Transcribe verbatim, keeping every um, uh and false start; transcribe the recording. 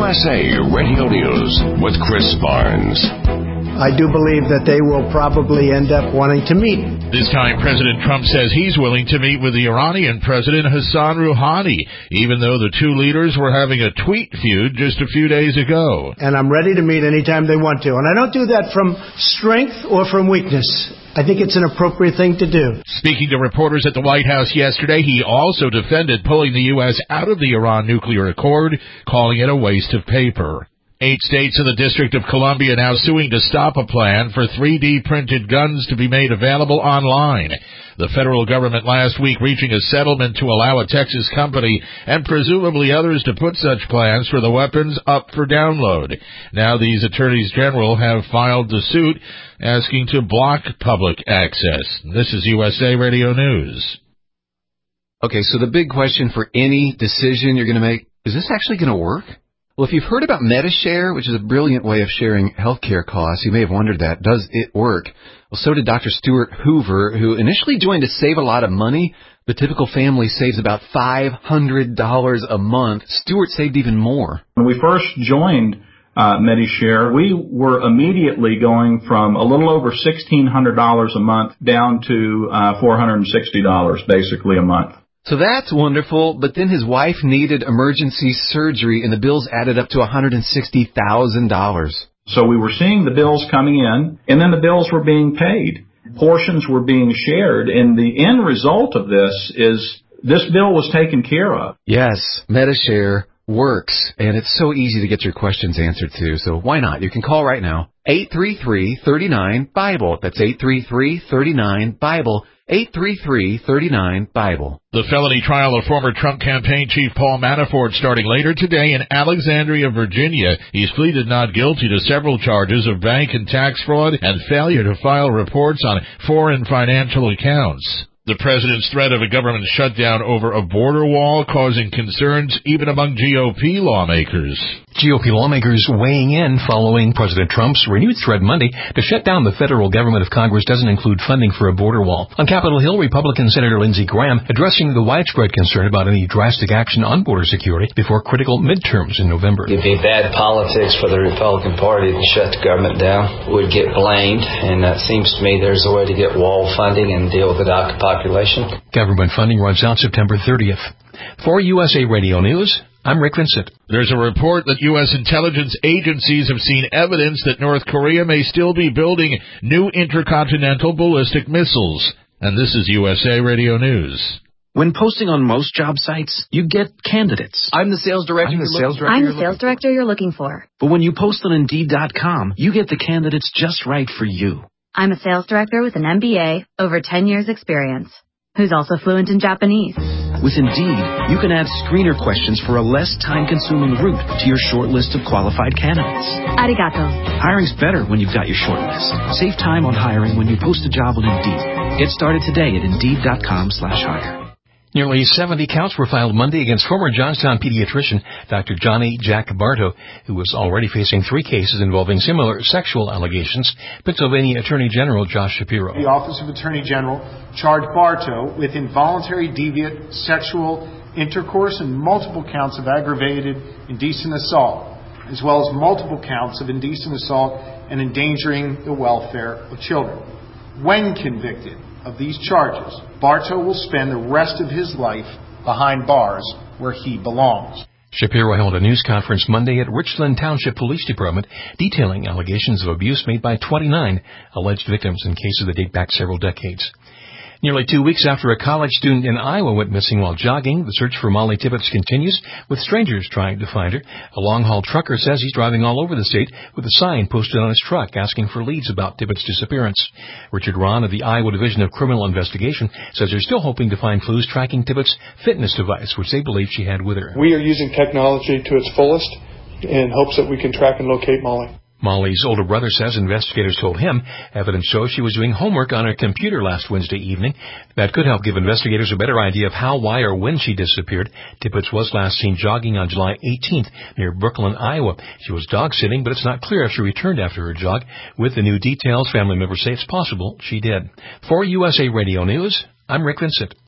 S A Radio News with Chris Barnes. I do believe that they will probably end up wanting to meet. This time, President Trump says he's willing to meet with the Iranian President Hassan Rouhani, even though the two leaders were having a tweet feud just a few days ago. And I'm ready to meet anytime they want to. And I don't do that from strength or from weakness. I think it's an appropriate thing to do. Speaking to reporters at the White House yesterday, he also defended pulling the U S out of the Iran nuclear accord, calling it a waste of paper. Eight states and the District of Columbia now suing to stop a plan for three D printed guns to be made available online. The federal government last week reaching a settlement to allow a Texas company and presumably others to put such plans for the weapons up for download. Now these attorneys general have filed the suit asking to block public access. This is U S A Radio News. Okay, so the big question for any decision you're going to make, is this actually going to work? Well, if you've heard about Medi-Share, which is a brilliant way of sharing healthcare costs, you may have wondered that. Does it work? Well, so did Doctor Stuart Hoover, who initially joined to save a lot of money. The typical family saves about five hundred dollars a month. Stuart saved even more. When we first joined uh, Medi-Share, we were immediately going from a little over sixteen hundred dollars a month down to uh, four hundred sixty dollars basically a month. So that's wonderful, but then his wife needed emergency surgery, and the bills added up to one hundred sixty thousand dollars. So we were seeing the bills coming in, and then the bills were being paid. Portions were being shared, and the end result of this is this bill was taken care of. Yes, Medi-Share works, and it's so easy to get your questions answered too, so why not? You can call right now, eight three three, three nine, BIBLE. That's eight three three, three nine, BIBLE. eight three three, three nine, BIBLE. The felony trial of former Trump campaign chief Paul Manafort starting later today in Alexandria, Virginia. He's pleaded not guilty to several charges of bank and tax fraud and failure to file reports on foreign financial accounts. The president's threat of a government shutdown over a border wall causing concerns even among G O P lawmakers. G O P lawmakers weighing in following President Trump's renewed threat Monday to shut down the federal government if Congress doesn't include funding for a border wall. On Capitol Hill, Republican Senator Lindsey Graham addressing the widespread concern about any drastic action on border security before critical midterms in November. It'd be bad politics for the Republican Party to shut the government down. Would get blamed, and it seems to me there's a way to get wall funding and deal with the DACA population. Government funding runs out September thirtieth. For U S A Radio News, I'm Rick Vincent. There's a report that U S intelligence agencies have seen evidence that North Korea may still be building new intercontinental ballistic missiles. And this is U S A Radio News. When posting on most job sites, you get candidates. I'm the sales director. I'm the sales director. I'm the sales director you're looking for. But when you post on Indeed dot com, you get the candidates just right for you. I'm a sales director with an M B A, over ten years experience, who's also fluent in Japanese. With Indeed, you can add screener questions for a less time-consuming route to your short list of qualified candidates. Arigato. Hiring's better when you've got your short list. Save time on hiring when you post a job on Indeed. Get started today at Indeed dot com slash hire. Nearly seventy counts were filed Monday against former Johnstown pediatrician Doctor Johnny Jack Bartow, who was already facing three cases involving similar sexual allegations. Pennsylvania Attorney General Josh Shapiro. The Office of Attorney General charged Bartow with involuntary deviant sexual intercourse and multiple counts of aggravated indecent assault, as well as multiple counts of indecent assault and endangering the welfare of children. When convicted of these charges, Bartow will spend the rest of his life behind bars where he belongs. Shapiro held a news conference Monday at Richland Township Police Department detailing allegations of abuse made by twenty-nine alleged victims in cases that date back several decades. Nearly two weeks after a college student in Iowa went missing while jogging, the search for Molly Tibbetts continues, with strangers trying to find her. A long-haul trucker says he's driving all over the state with a sign posted on his truck asking for leads about Tibbetts' disappearance. Richard Ron of the Iowa Division of Criminal Investigation says they're still hoping to find clues tracking Tibbetts' fitness device, which they believe she had with her. We are using technology to its fullest in hopes that we can track and locate Molly. Molly's older brother says investigators told him evidence shows she was doing homework on her computer last Wednesday evening. That could help give investigators a better idea of how, why, or when she disappeared. Tibbetts was last seen jogging on July eighteenth near Brooklyn, Iowa. She was dog-sitting, but it's not clear if she returned after her jog. With the new details, family members say it's possible she did. For U S A Radio News, I'm Rick Vincent.